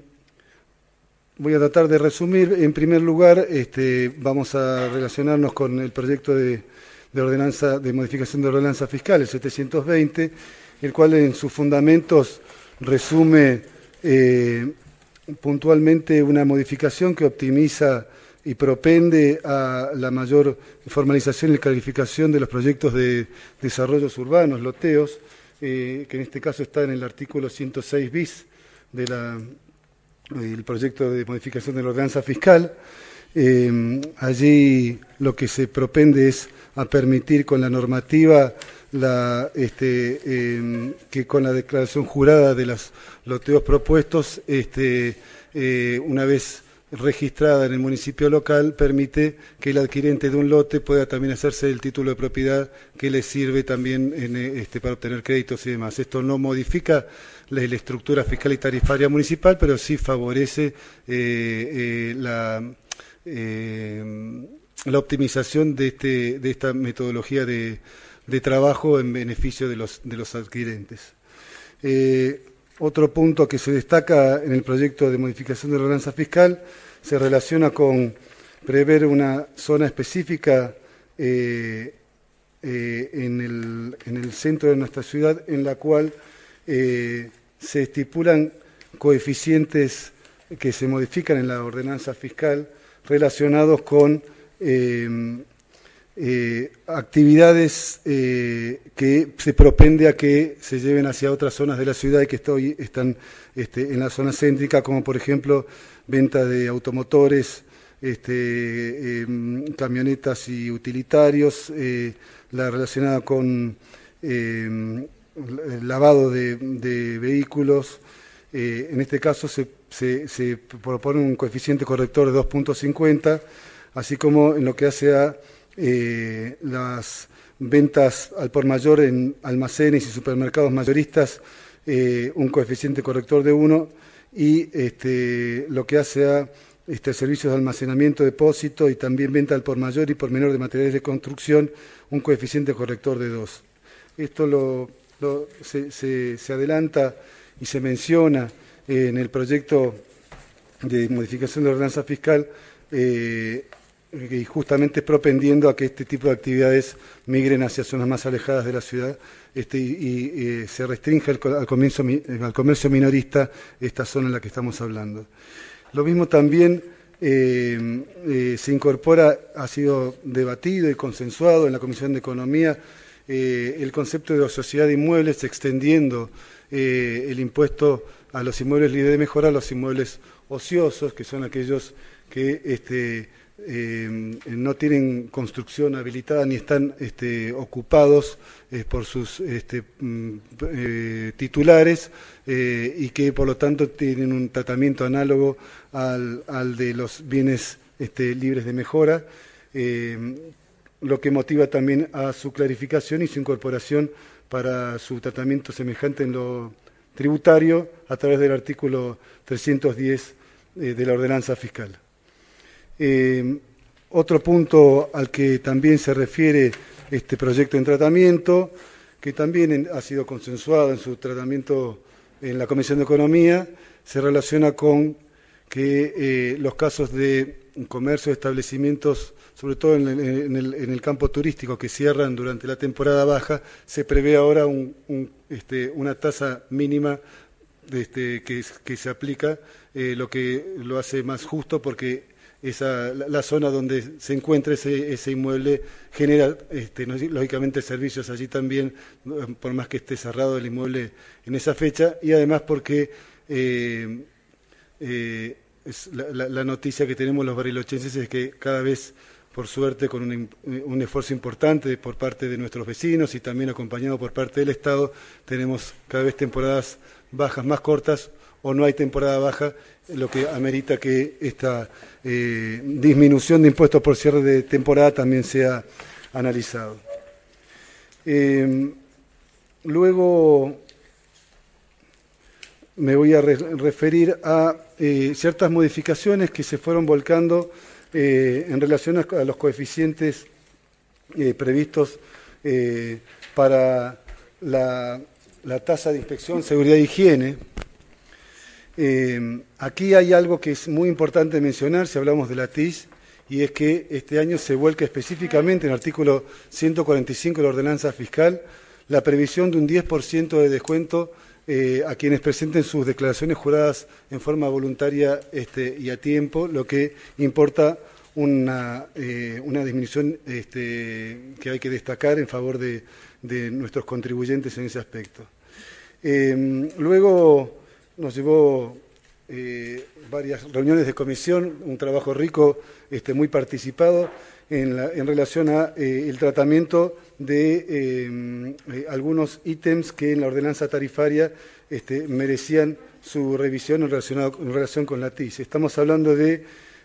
voy a tratar de resumir. En primer lugar, este, vamos a relacionarnos con el proyecto de de ordenanza de modificación de ordenanza fiscal, el setecientos veinte, el cual en sus fundamentos resume eh, puntualmente una modificación que optimiza y propende a la mayor formalización y calificación de los proyectos de desarrollos urbanos, loteos, eh, que en este caso está en el artículo ciento seis bis de la, del proyecto de modificación de la ordenanza fiscal. Eh, allí lo que se propende es a permitir con la normativa la, este, eh, que con la declaración jurada de los loteos propuestos, este, eh, una vez registrada en el municipio local, permite que el adquirente de un lote pueda también hacerse el título de propiedad que le sirve también en, este, para obtener créditos y demás. Esto no modifica la, la estructura fiscal y tarifaria municipal, pero sí favorece eh, eh, la... Eh, la optimización de, este, de esta metodología de, de trabajo en beneficio de los, de los adquirentes. Eh, otro punto que se destaca en el proyecto de modificación de la ordenanza fiscal se relaciona con prever una zona específica eh, eh, en, el, en el centro de nuestra ciudad, en la cual eh, se estipulan coeficientes que se modifican en la ordenanza fiscal relacionados con Eh, eh, actividades eh, que se propende a que se lleven hacia otras zonas de la ciudad y que estoy, están este, en la zona céntrica, como por ejemplo venta de automotores, este, eh, camionetas y utilitarios, eh, la relacionada con eh, el lavado de, de vehículos. Eh, en este caso se, se, se propone un coeficiente corrector de dos punto cincuenta, así como en lo que hace a eh, las ventas al por mayor en almacenes y supermercados mayoristas, eh, un coeficiente corrector de uno, y este, lo que hace a este, servicios de almacenamiento, depósito y también venta al por mayor y por menor de materiales de construcción, un coeficiente corrector de dos. Esto lo, lo, se, se, se adelanta y se menciona eh, en el proyecto de modificación de la ordenanza fiscal, eh, y justamente propendiendo a que este tipo de actividades migren hacia zonas más alejadas de la ciudad, este, y, y, y se restringe al, al, comienzo, al comercio minorista esta zona en la que estamos hablando. Lo mismo también eh, eh, se incorpora, ha sido debatido y consensuado en la Comisión de Economía, eh, el concepto de sociedad de inmuebles, extendiendo eh, el impuesto a los inmuebles libres de mejora a los inmuebles ociosos, que son aquellos que este, Eh, no tienen construcción habilitada ni están este, ocupados eh, por sus este, eh, titulares eh, y que por lo tanto tienen un tratamiento análogo al, al de los bienes este, libres de mejora. Eh, lo que motiva también a su clarificación y su incorporación para su tratamiento semejante en lo tributario a través del artículo trescientos diez eh, de la ordenanza fiscal. Eh, otro punto al que también se refiere este proyecto en tratamiento, que también en, ha sido consensuado en su tratamiento en la Comisión de Economía, se relaciona con que eh, los casos de comercio de establecimientos, sobre todo en el, en, el, en el campo turístico, que cierran durante la temporada baja, se prevé ahora un, un, este, una tasa mínima de este, que, que se aplica, eh, lo que lo hace más justo porque esa, la, la zona donde se encuentra ese, ese inmueble genera, este, lógicamente, servicios allí también, por más que esté cerrado el inmueble en esa fecha, y además porque eh, eh, es la, la, la noticia que tenemos los barilochenses es que cada vez, por suerte, con un, un esfuerzo importante por parte de nuestros vecinos y también acompañado por parte del Estado, tenemos cada vez temporadas bajas más cortas o no hay temporada baja, lo que amerita que esta eh, disminución de impuestos por cierre de temporada también sea analizado. Eh, luego me voy a re referir a eh, ciertas modificaciones que se fueron volcando eh, en relación a, a los coeficientes eh, previstos eh, para la, la tasa de inspección, seguridad e higiene. Eh, aquí hay algo que es muy importante mencionar si hablamos de la T I S, y es que este año se vuelca específicamente en el artículo ciento cuarenta y cinco de la ordenanza fiscal la previsión de un diez por ciento de descuento eh, a quienes presenten sus declaraciones juradas en forma voluntaria este, y a tiempo, lo que importa una, eh, una disminución este, que hay que destacar en favor de, de nuestros contribuyentes en ese aspecto. Eh, luego nos llevó eh, varias reuniones de comisión, un trabajo rico, este, muy participado en, la, en relación a eh, el tratamiento de eh, eh, algunos ítems que en la ordenanza tarifaria este, merecían su revisión en, en relación con la T I S. Estamos hablando de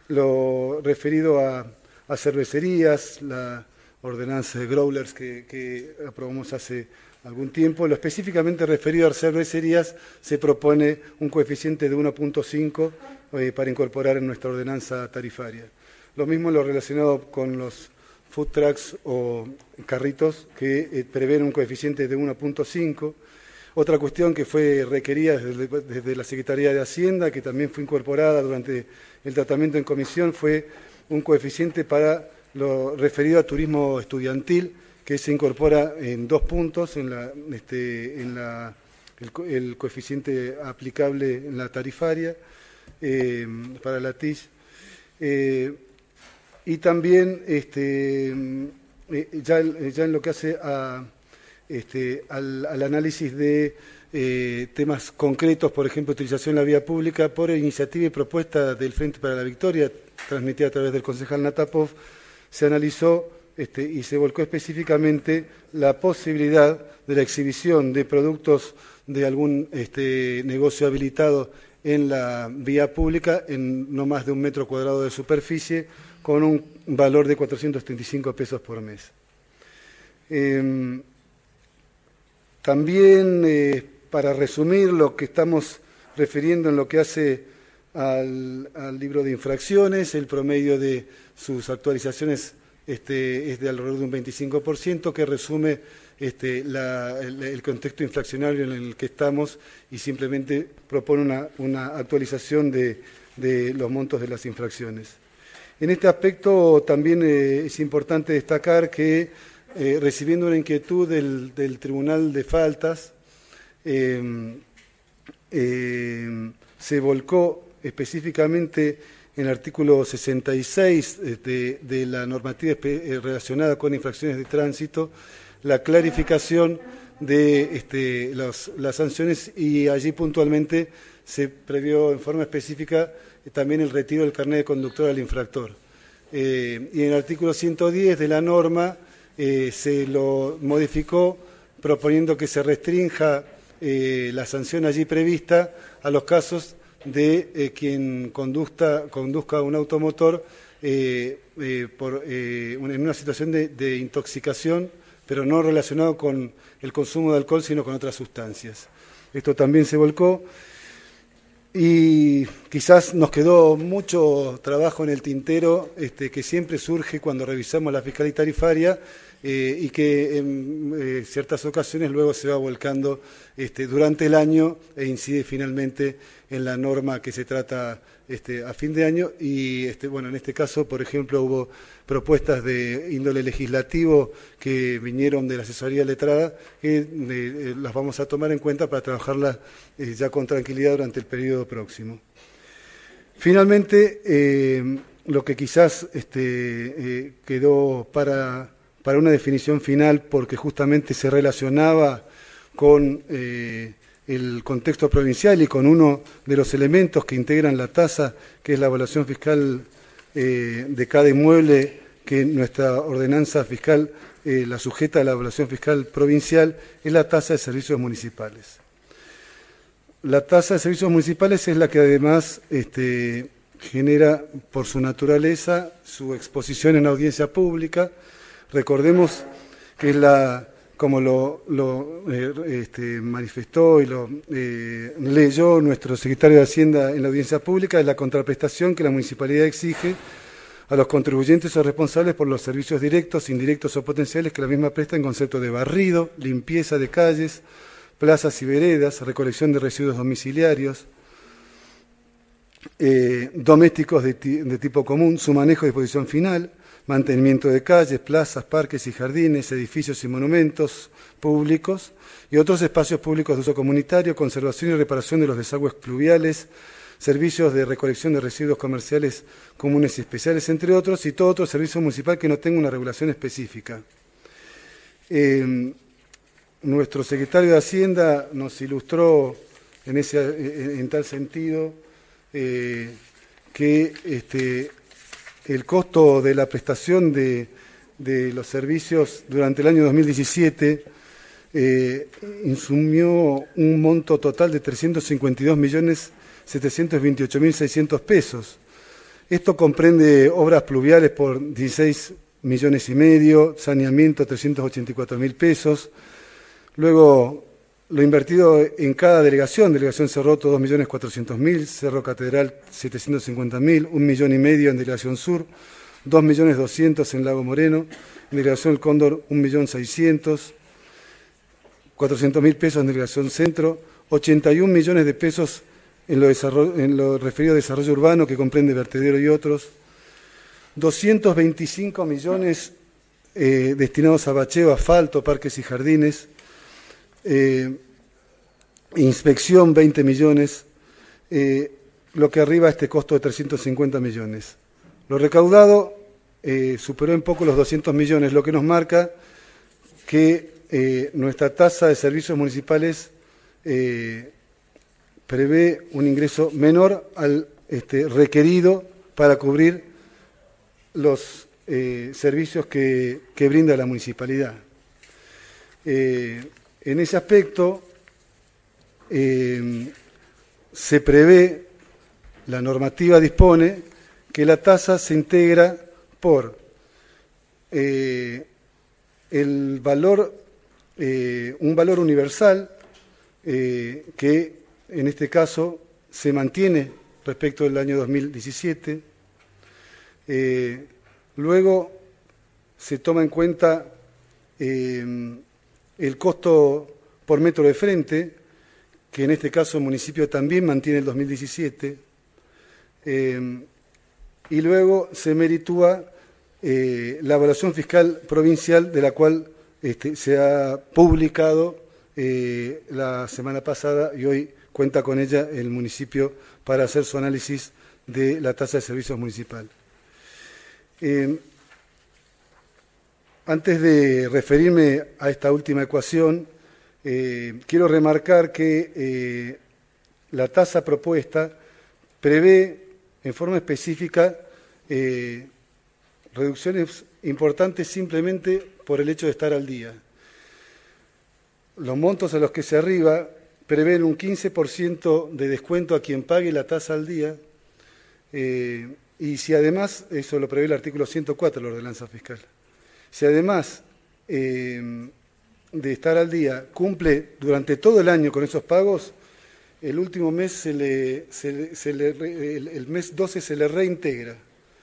lo referido a, a cervecerías, la ordenanza de growlers que, que aprobamos hace algún tiempo. Lo específicamente referido a cervecerías, se propone un coeficiente de uno punto cinco eh, para incorporar en nuestra ordenanza tarifaria. Lo mismo lo relacionado con los food trucks o carritos que eh, prevén un coeficiente de uno punto cinco. Otra cuestión que fue requerida desde, desde la Secretaría de Hacienda, que también fue incorporada durante el tratamiento en comisión, fue un coeficiente para lo referido a turismo estudiantil, que se incorpora en dos puntos, en, la, este, en la, el, el coeficiente aplicable en la tarifaria eh, para la T I S. Eh, y también este, eh, ya, ya en lo que hace a, este, al, al análisis de eh, temas concretos, por ejemplo, utilización de la vía pública, por iniciativa y propuesta del Frente para la Victoria, transmitida a través del concejal Natapov, se analizó Este, y se volcó específicamente la posibilidad de la exhibición de productos de algún este, negocio habilitado en la vía pública en no más de un metro cuadrado de superficie, con un valor de cuatrocientos treinta y cinco pesos por mes. Eh, también, eh, para resumir lo que estamos refiriendo en lo que hace al, al libro de infracciones, el promedio de sus actualizaciones Este, es de alrededor de un veinticinco por ciento, que resume este, la, el, el contexto inflacionario en el que estamos y simplemente propone una, una actualización de, de los montos de las infracciones. En este aspecto también eh, es importante destacar que, eh, recibiendo una inquietud del, del Tribunal de Faltas, eh, eh, se volcó específicamente en el artículo sesenta y seis de, de la normativa relacionada con infracciones de tránsito, la clarificación de este, los, las sanciones, y allí puntualmente se previó en forma específica también el retiro del carnet de conductor al infractor. Eh, y en el artículo ciento diez de la norma eh, se lo modificó proponiendo que se restrinja eh, la sanción allí prevista a los casos de eh, quien conduzca, conduzca un automotor eh, eh, por, eh, en una situación de, de intoxicación, pero no relacionado con el consumo de alcohol, sino con otras sustancias. Esto también se volcó y quizás nos quedó mucho trabajo en el tintero este, que siempre surge cuando revisamos la fiscalía tarifaria eh, y que en eh, ciertas ocasiones luego se va volcando este, durante el año e incide finalmente en la norma que se trata este, a fin de año. Y este, bueno, en este caso, por ejemplo, hubo propuestas de índole legislativo que vinieron de la asesoría letrada, que eh, las vamos a tomar en cuenta para trabajarlas eh, ya con tranquilidad durante el periodo próximo. Finalmente, eh, lo que quizás este, eh, quedó para, para una definición final, porque justamente se relacionaba con eh, el contexto provincial y con uno de los elementos que integran la tasa, que es la evaluación fiscal eh, de cada inmueble, que nuestra ordenanza fiscal eh, la sujeta a la evaluación fiscal provincial, es la tasa de servicios municipales. La tasa de servicios municipales es la que además este, genera por su naturaleza su exposición en audiencia pública. Recordemos que es la, como lo, lo eh, este, manifestó y lo eh, leyó nuestro secretario de Hacienda en la audiencia pública, es la contraprestación que la municipalidad exige a los contribuyentes o responsables por los servicios directos, indirectos o potenciales que la misma presta en concepto de barrido, limpieza de calles, plazas y veredas, recolección de residuos domiciliarios, eh, domésticos de, de tipo común, su manejo y disposición final, mantenimiento de calles, plazas, parques y jardines, edificios y monumentos públicos y otros espacios públicos de uso comunitario, conservación y reparación de los desagües pluviales, servicios de recolección de residuos comerciales comunes y especiales, entre otros, y todo otro servicio municipal que no tenga una regulación específica. Eh, nuestro secretario de Hacienda nos ilustró en, ese, en, en tal sentido eh, que este, el costo de la prestación de, de los servicios durante el año dos mil diecisiete eh, insumió un monto total de trescientos cincuenta y dos millones setecientos veintiocho mil seiscientos pesos. Esto comprende obras pluviales por dieciséis millones y medio, saneamiento trescientos ochenta y cuatro mil pesos. Luego, lo invertido en cada delegación, delegación Cerroto dos millones cuatrocientos mil, Cerro Catedral setecientos cincuenta mil, un millón y medio en delegación Sur, dos millones doscientos en Lago Moreno, en delegación El Cóndor un millón seiscientos, cuatrocientos mil pesos en delegación Centro, ochenta y un millones de pesos en lo, en lo referido a desarrollo urbano, que comprende vertedero y otros, doscientos veinticinco millones eh, destinados a bacheo, asfalto, parques y jardines, eh, inspección veinte millones, eh, lo que arriba a este costo de trescientos cincuenta millones. Lo recaudado eh, superó en poco los doscientos millones, lo que nos marca que eh, nuestra tasa de servicios municipales eh, prevé un ingreso menor al este, requerido para cubrir los eh, servicios que, que brinda la municipalidad. Eh, en ese aspecto eh, se prevé, la normativa dispone que la tasa se integra por eh, el valor, eh, un valor universal eh, que en este caso se mantiene respecto del año dos mil diecisiete. Eh, luego se toma en cuenta eh, el costo por metro de frente, que en este caso el municipio también mantiene el dos mil diecisiete. Eh, y luego se meritúa eh, la evaluación fiscal provincial, de la cual este, se ha publicado eh, la semana pasada y hoy cuenta con ella el municipio para hacer su análisis de la tasa de servicios municipal. Eh, antes de referirme a esta última ecuación, eh, quiero remarcar que eh, la tasa propuesta prevé en forma específica eh, reducciones importantes simplemente por el hecho de estar al día. Los montos a los que se arriba prevén un quince por ciento de descuento a quien pague la tasa al día, eh, y si además, eso lo prevé el artículo ciento cuatro de la ordenanza fiscal, si además eh, de estar al día cumple durante todo el año con esos pagos, el último mes, se le, se le, se le, el, el mes doce se le reintegra.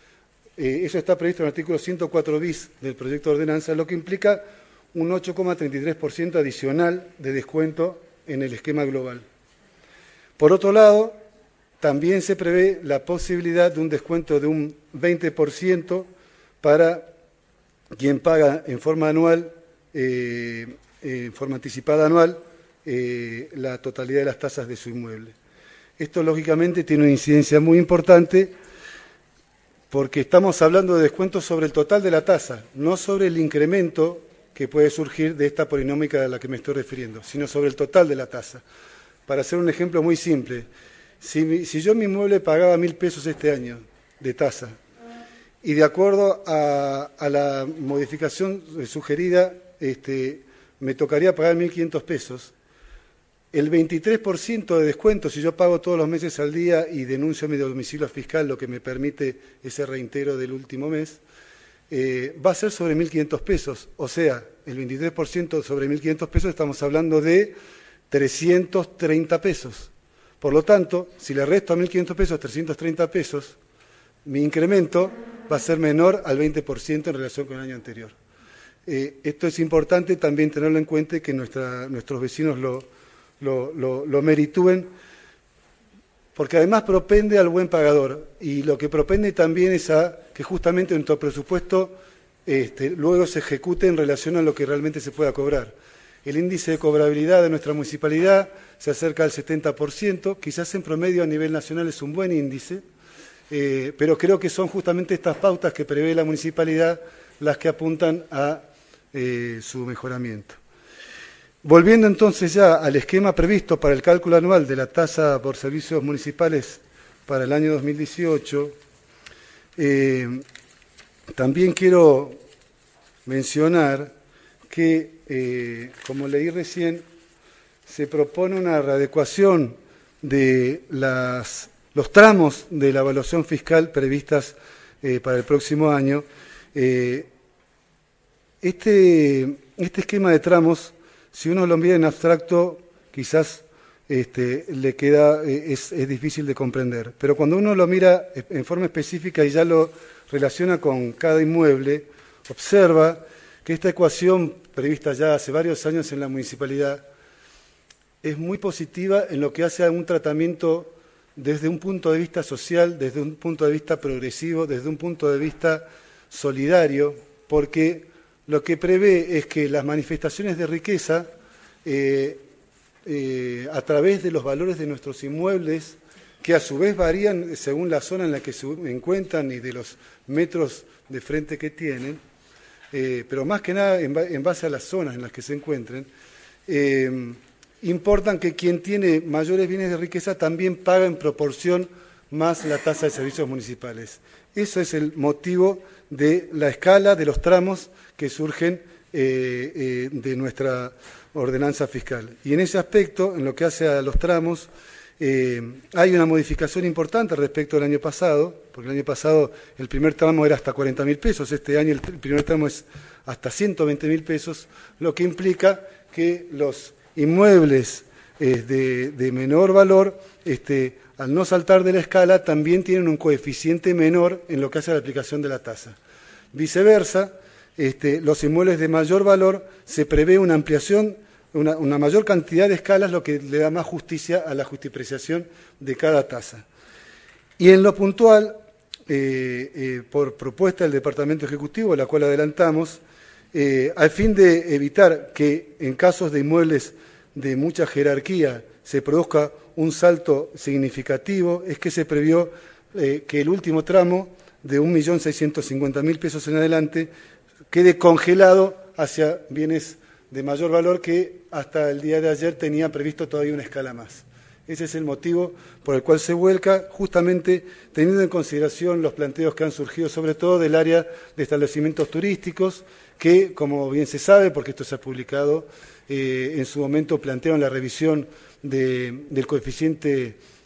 Eh, eso está previsto en el artículo ciento cuatro bis del proyecto de ordenanza, lo que implica un ocho coma treinta y tres por ciento adicional de descuento en el esquema global. Por otro lado, también se prevé la posibilidad de un descuento de un veinte por ciento para quien paga en forma anual, eh, en forma anticipada anual, eh, la totalidad de las tasas de su inmueble. Esto, lógicamente, tiene una incidencia muy importante porque estamos hablando de descuentos sobre el total de la tasa, no sobre el incremento que puede surgir de esta polinómica a la que me estoy refiriendo, sino sobre el total de la tasa. Para hacer un ejemplo muy simple, si, mi, si yo mi inmueble pagaba mil pesos este año de tasa, y de acuerdo a, a la modificación sugerida, este, me tocaría pagar mil quinientos pesos, el veintitrés por ciento de descuento, si yo pago todos los meses al día y denuncio mi domicilio fiscal, lo que me permite ese reintegro del último mes, eh, va a ser sobre mil quinientos pesos. O sea, el veintitrés por ciento sobre mil quinientos pesos, estamos hablando de trescientos treinta pesos. Por lo tanto, si le resto a mil quinientos pesos trescientos treinta pesos, mi incremento va a ser menor al veinte por ciento en relación con el año anterior. Eh, esto es importante también tenerlo en cuenta y que nuestra, nuestros vecinos lo, lo, lo, lo meritúen, porque además propende al buen pagador, y lo que propende también es a que justamente nuestro presupuesto este, luego se ejecute en relación a lo que realmente se pueda cobrar. El índice de cobrabilidad de nuestra municipalidad se acerca al setenta por ciento, quizás en promedio a nivel nacional es un buen índice, eh, pero creo que son justamente estas pautas que prevé la municipalidad las que apuntan a eh, su mejoramiento. Volviendo entonces ya al esquema previsto para el cálculo anual de la tasa por servicios municipales para el año dos mil dieciocho, eh, también quiero mencionar que, eh, como leí recién, se propone una readecuación de las, los tramos de la evaluación fiscal previstas eh, para el próximo año. Eh, este, este esquema de tramos, si uno lo mira en abstracto, quizás este, le queda, es, es difícil de comprender. Pero cuando uno lo mira en forma específica y ya lo relaciona con cada inmueble, observa que esta ecuación prevista ya hace varios años en la municipalidad es muy positiva en lo que hace a un tratamiento desde un punto de vista social, desde un punto de vista progresivo, desde un punto de vista solidario, porque lo que prevé es que las manifestaciones de riqueza, eh, eh, a través de los valores de nuestros inmuebles, que a su vez varían según la zona en la que se encuentran y de los metros de frente que tienen, eh, pero más que nada en, en base a las zonas en las que se encuentren, eh, importan que quien tiene mayores bienes de riqueza también paga en proporción más la tasa de servicios municipales. Eso es el motivo de la escala de los tramos que surgen eh, eh, de nuestra ordenanza fiscal. Y en ese aspecto, en lo que hace a los tramos, eh, hay una modificación importante respecto al año pasado, porque el año pasado el primer tramo era hasta cuarenta mil pesos, este año el primer tramo es hasta ciento veinte mil pesos, lo que implica que los inmuebles eh, de, de menor valor, este, al no saltar de la escala, también tienen un coeficiente menor en lo que hace a la aplicación de la tasa. Viceversa, este, los inmuebles de mayor valor se prevé una ampliación, una, una mayor cantidad de escalas, lo que le da más justicia a la justipreciación de cada tasa. Y en lo puntual, eh, eh, por propuesta del Departamento Ejecutivo, la cual adelantamos, eh, al fin de evitar que en casos de inmuebles de mucha jerarquía se produzca un salto significativo, es que se previó eh, que el último tramo de un millón seiscientos cincuenta mil pesos en adelante quede congelado hacia bienes de mayor valor que hasta el día de ayer tenía previsto todavía una escala más. Ese es el motivo por el cual se vuelca, justamente teniendo en consideración los planteos que han surgido, sobre todo del área de establecimientos turísticos, que, como bien se sabe, porque esto se ha publicado, eh, en su momento plantearon la revisión de, del coeficiente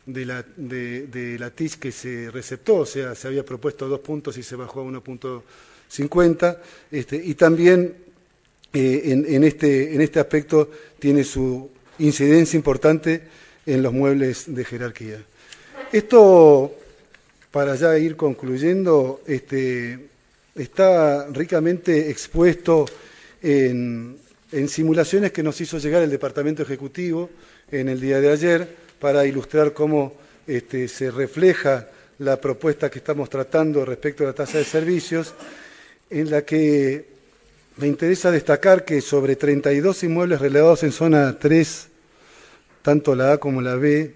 de la, de, de la T I C que se receptó, o sea, se había propuesto dos puntos y se bajó a uno punto cincuenta, este, y también eh, en, en, este, en este aspecto tiene su incidencia importante en los muebles de jerarquía. Esto, para ya ir concluyendo, este, está ricamente expuesto en, en simulaciones que nos hizo llegar el Departamento Ejecutivo en el día de ayer, para ilustrar cómo este, se refleja la propuesta que estamos tratando respecto a la tasa de servicios, en la que me interesa destacar que sobre treinta y dos inmuebles relevados en zona tres, tanto la A como la B,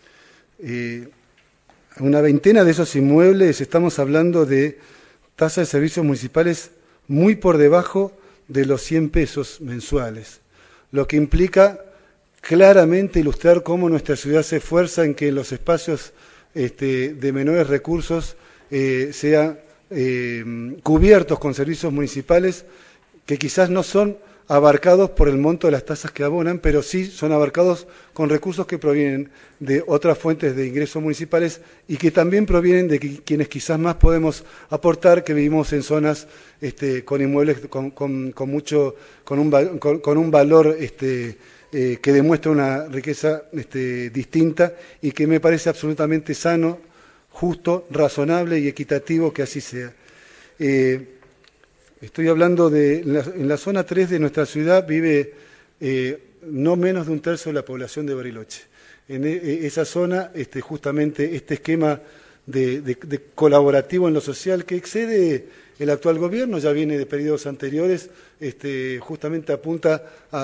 eh, una veintena de esos inmuebles estamos hablando de tasas de servicios municipales muy por debajo de los cien pesos mensuales, lo que implica claramente ilustrar cómo nuestra ciudad se esfuerza en que los espacios este, de menores recursos eh, sean eh, cubiertos con servicios municipales que quizás no son abarcados por el monto de las tasas que abonan, pero sí son abarcados con recursos que provienen de otras fuentes de ingresos municipales y que también provienen de quienes quizás más podemos aportar, que vivimos en zonas este, con inmuebles con, con, con mucho, con un, con, con un valor este, eh, que demuestra una riqueza este, distinta y que me parece absolutamente sano, justo, razonable y equitativo que así sea. Eh, Estoy hablando de, en la, en la zona tres de nuestra ciudad vive eh, no menos de un tercio de la población de Bariloche. En e, esa zona, este, justamente este esquema de, de, de colaborativo en lo social que excede el actual gobierno, ya viene de periodos anteriores, este, justamente apunta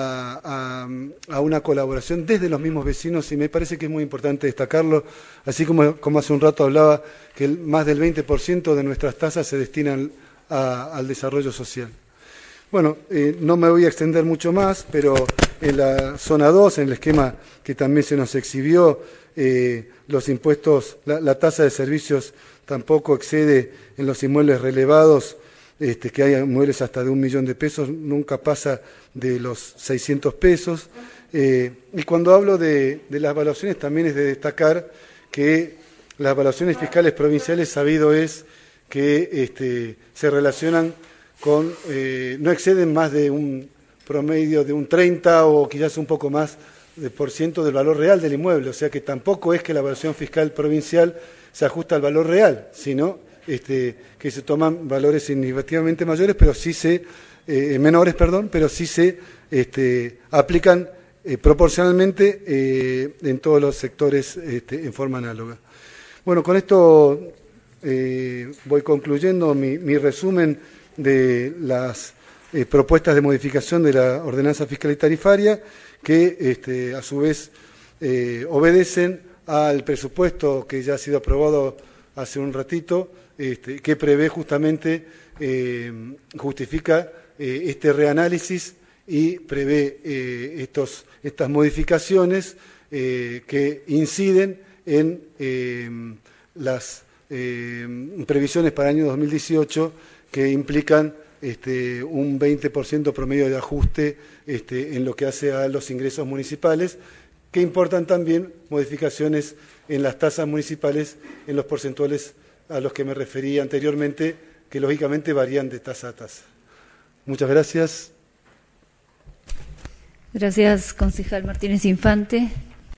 a, a, a una colaboración desde los mismos vecinos y me parece que es muy importante destacarlo, así como, como hace un rato hablaba que el, más del veinte por ciento de nuestras tasas se destinan A, al desarrollo social. Bueno, eh, no me voy a extender mucho más, pero en la zona dos, en el esquema que también se nos exhibió, eh, los impuestos, la, la tasa de servicios tampoco excede en los inmuebles relevados, este, que hay inmuebles hasta de un millón de pesos, nunca pasa de los seiscientos pesos. Eh, y cuando hablo de, de las evaluaciones también es de destacar que las evaluaciones fiscales provinciales sabido es que este, se relacionan con, eh, no exceden más de un promedio de un treinta o quizás un poco más de por ciento del valor real del inmueble, o sea que tampoco es que la evaluación fiscal provincial se ajusta al valor real, sino este, que se toman valores significativamente mayores, pero sí se, eh, menores, perdón, pero sí se este, aplican eh, proporcionalmente eh, en todos los sectores este, en forma análoga. Bueno, con esto Eh, voy concluyendo mi, mi resumen de las eh, propuestas de modificación de la ordenanza fiscal y tarifaria que este, a su vez eh, obedecen al presupuesto que ya ha sido aprobado hace un ratito, este, que prevé justamente, eh, justifica eh, este reanálisis y prevé eh, estos, estas modificaciones eh, que inciden en eh, las Eh, previsiones para el año dos mil dieciocho que implican este, un veinte por ciento promedio de ajuste este, en lo que hace a los ingresos municipales, que importan también modificaciones en las tasas municipales, en los porcentuales a los que me referí anteriormente, que lógicamente varían de tasa a tasa. Muchas gracias. Gracias, concejal Martínez Infante.